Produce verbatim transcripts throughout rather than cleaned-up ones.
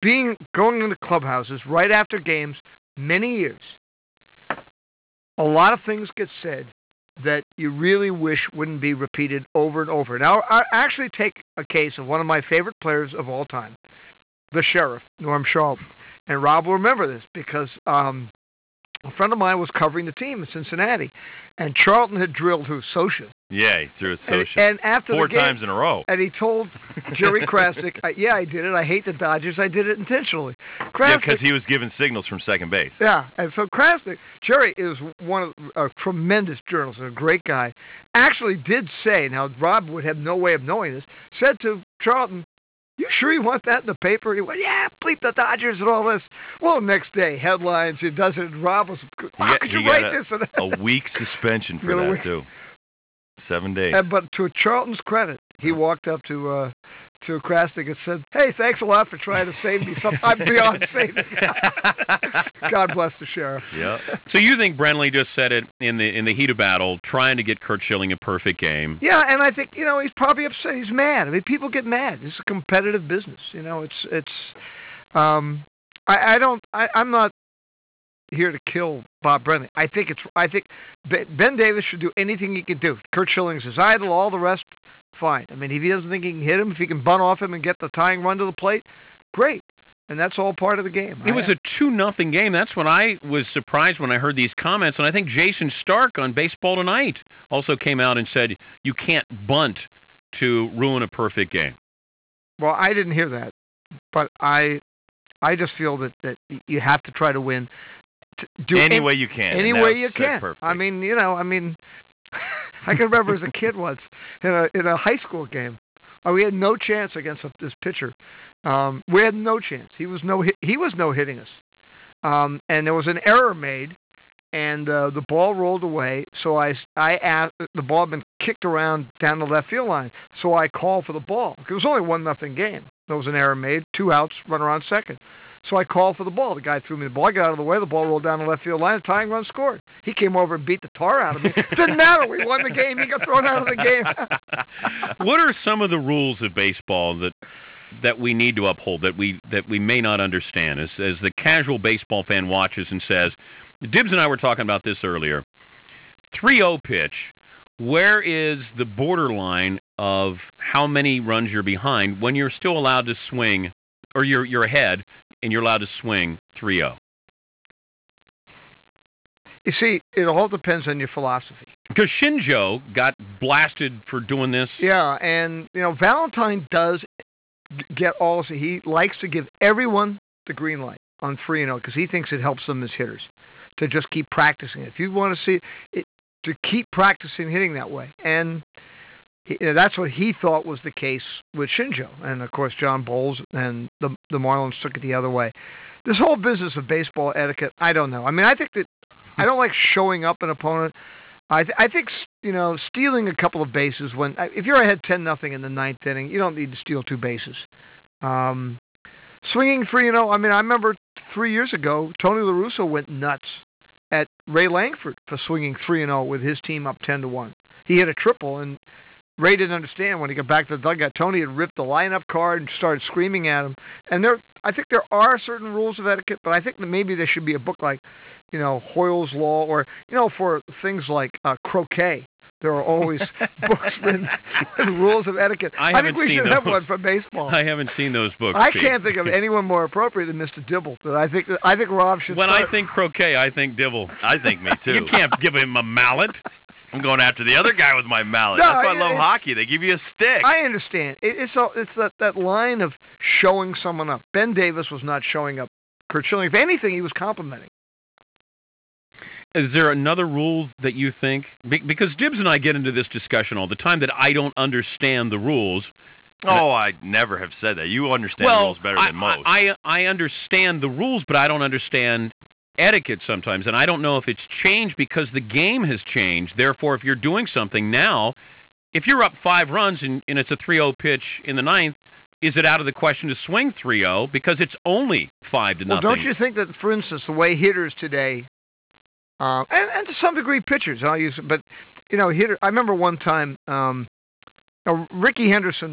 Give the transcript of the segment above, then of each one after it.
being going into clubhouses right after games, many years, a lot of things get said that you really wish wouldn't be repeated over and over. Now, I actually take a case of one of my favorite players of all time, the Sheriff, Norm Charlton. And Rob will remember this because um, a friend of mine was covering the team in Cincinnati, and Charlton had drilled who? Socha. Yeah, he threw a Socha. And, and after Four the game, times in a row. And he told Jerry Krasnick, yeah, I did it. I hate the Dodgers. I did it intentionally. Krasnick, yeah, because he was giving signals from second base. Yeah, and so Krasnick, Jerry is one of a tremendous journalist, a great guy, actually did say, now Rob would have no way of knowing this, said to Charlton, you sure you want that in the paper? He went, yeah, bleep the Dodgers and all this. Well, next day, headlines, he does it, and Rob was, how got, could you got write a, this? a week suspension for that, week. too. Seven days. And, but to Charlton's credit, he walked up to uh, to Krasnick and said, hey, thanks a lot for trying to save me. Some, I'm beyond saving. God bless the Sheriff. Yeah. So you think Brenly just said it in the in the heat of battle, trying to get Curt Schilling a perfect game? Yeah, and I think, you know, he's probably upset. He's mad. I mean, people get mad. It's a competitive business. You know, it's, it's um, I, I don't, I, I'm not here to kill Bob Brenly. I think it's, I think Ben Davis should do anything he can do. Curt Schilling's his idol, all the rest, fine. I mean, if he doesn't think he can hit him, if he can bunt off him and get the tying run to the plate, great. And that's all part of the game. It was a two nothing game. That's when I was surprised when I heard these comments. And I think Jason Stark on Baseball Tonight also came out and said, you can't bunt to ruin a perfect game. Well, I didn't hear that. But I I just feel that, that you have to try to win. To do any any way you can. Any way you can. Perfect. I mean, you know, I mean, I can remember as a kid once in a in a high school game, oh, we had no chance against a, this pitcher. Um, we had no chance. He was no hit, he was no hitting us, um, and there was an error made, and uh, the ball rolled away. So I I asked, the ball had been kicked around down the left field line. So I called for the ball. It was only one nothing game. There was an error made, two outs, runner on second. So I called for the ball. The guy threw me the ball. I got out of the way. The ball rolled down the left field line. A tying run scored. He came over and beat the tar out of me. Didn't matter. We won the game. He got thrown out of the game. What are some of the rules of baseball that that we need to uphold, that we that we may not understand? As, as the casual baseball fan watches and says, Dibbs and I were talking about this earlier, three oh pitch, where is the borderline of how many runs you're behind when you're still allowed to swing, or you're you're ahead, and you're allowed to swing three oh? You see, it all depends on your philosophy. Because Shinjo got blasted for doing this. Yeah, and, you know, Valentine does get all, he likes to give everyone the green light on three and oh because he thinks it helps them as hitters to just keep practicing. If you want to see it, to keep practicing hitting that way. And he, you know, that's what he thought was the case with Shinjo. And, of course, John Bowles and the, the Marlins took it the other way. This whole business of baseball etiquette, I don't know. I mean, I think that I don't like showing up an opponent. I th- I think, you know, stealing a couple of bases when, if you're ahead ten nothing in the ninth inning, you don't need to steal two bases. Um, swinging three and oh, I mean, I remember three years ago, Tony La Russa went nuts at Ray Langford for swinging three and oh with his team up ten to one. He hit a triple, and Ray didn't understand when he got back to the dugout. Tony had ripped the lineup card and started screaming at him. And there, I think there are certain rules of etiquette, but I think that maybe there should be a book like, you know, Hoyle's Law, or, you know, for things like uh, croquet. There are always books written, rules of etiquette. I, I think we should those. have one for baseball. I haven't seen those books. I Pete. can't think of anyone more appropriate than Mister Dibble. But I think that, I think Rob should. When start. I think croquet, I think Dibble. I think me too. You can't give him a mallet. I'm going after the other guy with my mallet. No, That's why I love it, hockey. They give you a stick. I understand. It, it's a, it's that, that line of showing someone up. Ben Davis was not showing up Curt Schilling. If anything, he was complimenting. Is there another rule that you think? Because Dibbs and I get into this discussion all the time that I don't understand the rules. Oh, I never have said that. You understand well, rules better I, than most. I, I understand the rules, but I don't understand etiquette sometimes, and I don't know if it's changed because the game has changed. Therefore, if you're doing something now, if you're up five runs and, and it's a three oh pitch in the ninth, is it out of the question to swing three oh because it's only five to well, nothing? Don't you think that, for instance, the way hitters today, uh, and, and to some degree pitchers, I'll use it, but, you know, hitter. I remember one time, um, you know, Ricky Henderson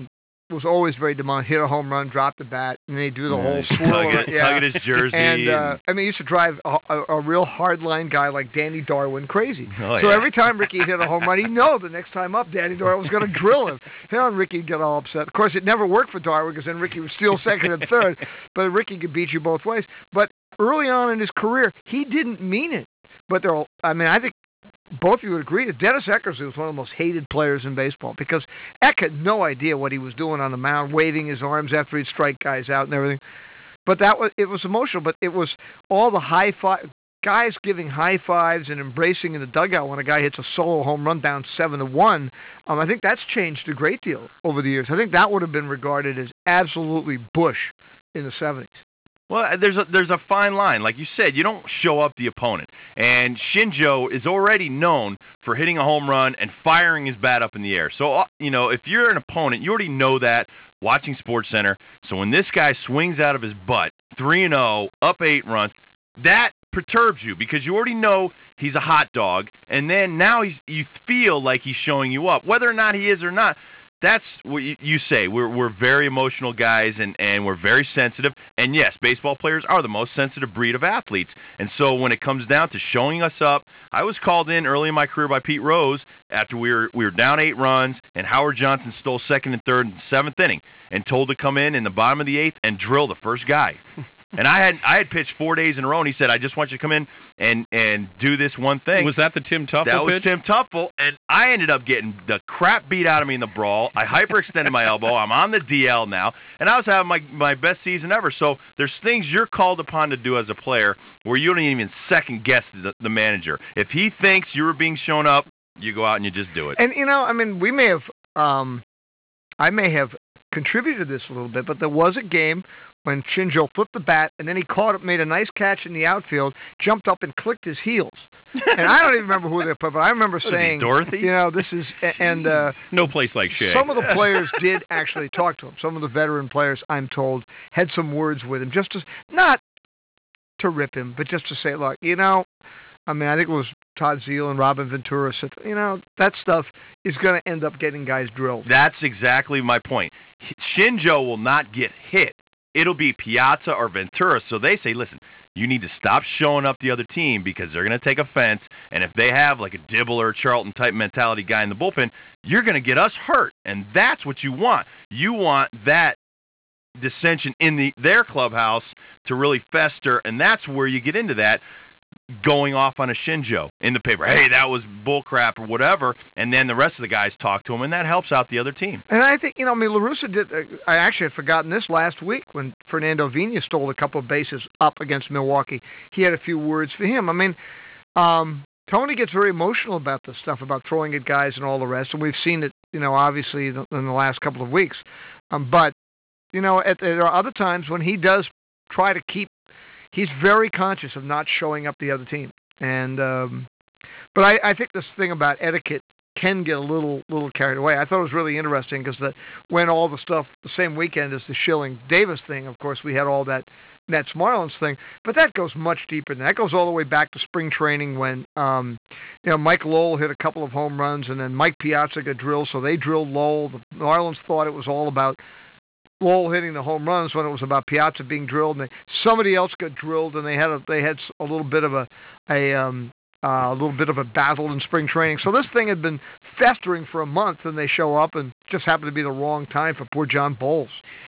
was always very demanding. Hit a home run, drop the bat, and they do the Yeah, whole he's swirl. tugging, around- yeah. tugging his jersey. And uh, I mean, he used to drive a, a, a real hardline guy like Danny Darwin crazy. Oh, so yeah. every time Ricky hit a home run, he'd know the next time up, Danny Darwin was going to drill him. You know, and Ricky'd get all upset. Of course, it never worked for Darwin because then Ricky would steal second and third. But Ricky could beat you both ways. But early on in his career, he didn't mean it. But there, I mean, I think both of you would agree that Dennis Eckersley was one of the most hated players in baseball because Eck had no idea what he was doing on the mound, waving his arms after he'd strike guys out and everything. But that was it was emotional. But it was all the high five guys giving high fives and embracing in the dugout when a guy hits a solo home run down seven to one. Um, I think that's changed a great deal over the years. I think that would have been regarded as absolutely Bush in the seventies. Well, there's a there's a fine line. Like you said, you don't show up the opponent. And Shinjo is already known for hitting a home run and firing his bat up in the air. So, uh, you know, if you're an opponent, you already know that watching SportsCenter. So when this guy swings out of his butt, three and oh, up eight runs, that perturbs you because you already know he's a hot dog. And then now he's you feel like he's showing you up. Whether or not he is or not, that's what you say. We're we're very emotional guys, and, and we're very sensitive. And yes, baseball players are the most sensitive breed of athletes. And so when it comes down to showing us up, I was called in early in my career by Pete Rose after we were we were down eight runs, and Howard Johnson stole second and third in the seventh inning, and told to come in in the bottom of the eighth and drill the first guy. And I had I had pitched four days in a row, and he said, "I just want you to come in and, and do this one thing." Was that the Tim Tuffle That was pitch? Tim Tuffle, and I ended up getting the crap beat out of me in the brawl. I hyperextended my elbow. I'm on the D L now, and I was having my, my best season ever. So there's things you're called upon to do as a player where you don't even second guess the, the manager. If he thinks you were being shown up, you go out and you just do it. And, you know, I mean, we may have, um, I may have contributed to this a little bit, but there was a game when Shinjo flipped the bat, and then he caught it, made a nice catch in the outfield, jumped up and clicked his heels. And I don't even remember who they put, but I remember Was he saying, Dorothy? you know, this is, and uh, No place like Shea. some of the players did actually talk to him. Some of the veteran players, I'm told, had some words with him, just to, not to rip him, but just to say, look, you know, I mean, I think it was Todd Zeile and Robin Ventura said, you know, that stuff is going to end up getting guys drilled. That's exactly my point. Shinjo will not get hit. It'll be Piazza or Ventura. So they say, listen, you need to stop showing up the other team because they're going to take offense. And if they have like a Dibble or Charlton type mentality guy in the bullpen, you're going to get us hurt. And that's what you want. You want that dissension in the their clubhouse to really fester. And that's where you get into that. Going off on a Shinjo in the paper. Hey, that was bullcrap or whatever. And then the rest of the guys talk to him, and that helps out the other team. And I think, you know, I mean, La Russa did, uh, I actually had forgotten this last week when Fernando Vina stole a couple of bases up against Milwaukee. He had a few words for him. I mean, um, Tony gets very emotional about this stuff, about throwing at guys and all the rest, and we've seen it, you know, obviously in the last couple of weeks. Um, but, you know, at, there are other times when he does try to keep, he's very conscious of not showing up the other team. And um, but I, I think this thing about etiquette can get a little little carried away. I thought it was really interesting because the, when all the stuff, the same weekend as the Schilling-Davis thing, of course, we had all that Mets-Marlins thing. But that goes much deeper than that. That goes all the way back to spring training when um, you know, Mike Lowell hit a couple of home runs, and then Mike Piazza got drilled, so they drilled Lowell. The Marlins thought it was all about Lowell hitting the home runs when it was about Piazza being drilled, and they, somebody else got drilled, and they had a, they had a little bit of a a um, uh, a little bit of a battle in spring training. So this thing had been festering for a month, and they show up, and just happened to be the wrong time for poor John Bowles.